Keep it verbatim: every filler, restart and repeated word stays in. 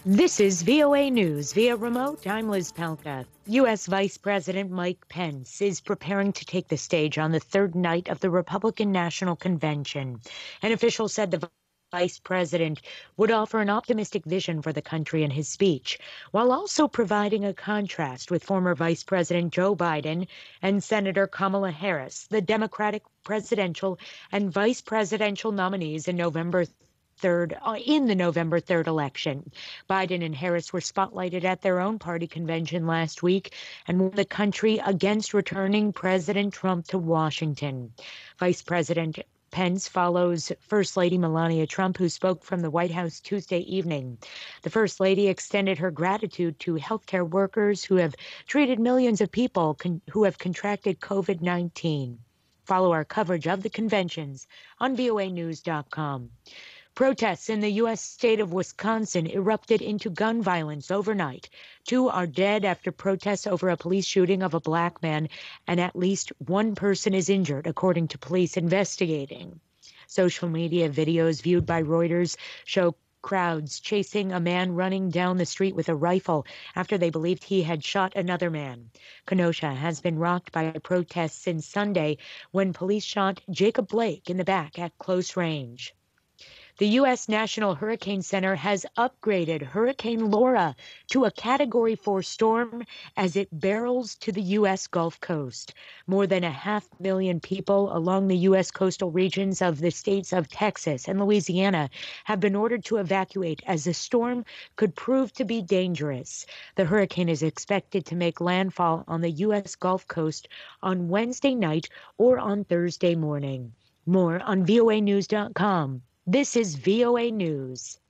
This is V O A News via remote. I'm Liz Palka. U S. Vice President Mike Pence is preparing to take the stage on the third night of the Republican National Convention. An official said the vice president would offer an optimistic vision for the country in his speech, while also providing a contrast with former Vice President Joe Biden and Senator Kamala Harris, the Democratic presidential and vice presidential nominees in November third uh, in the November third election. Biden and Harris were spotlighted at their own party convention last week and won the country against returning President Trump to Washington. Vice President Pence follows First Lady Melania Trump, who spoke from the White House Tuesday evening. The First Lady extended her gratitude to healthcare workers who have treated millions of people con- who have contracted COVID nineteen. Follow our coverage of the conventions on V O A news dot com. Protests in the U S state of Wisconsin erupted into gun violence overnight. Two are dead after protests over a police shooting of a black man, and at least one person is injured, according to police investigating. Social media videos viewed by Reuters show crowds chasing a man running down the street with a rifle after they believed he had shot another man. Kenosha has been rocked by protests since Sunday when police shot Jacob Blake in the back at close range. The U S. National Hurricane Center has upgraded Hurricane Laura to a Category four storm as it barrels to the U S. Gulf Coast. More than a half million people along the U S coastal regions of the states of Texas and Louisiana have been ordered to evacuate as the storm could prove to be dangerous. The hurricane is expected to make landfall on the U S. Gulf Coast on Wednesday night or on Thursday morning. More on V O A news dot com. This is V O A News.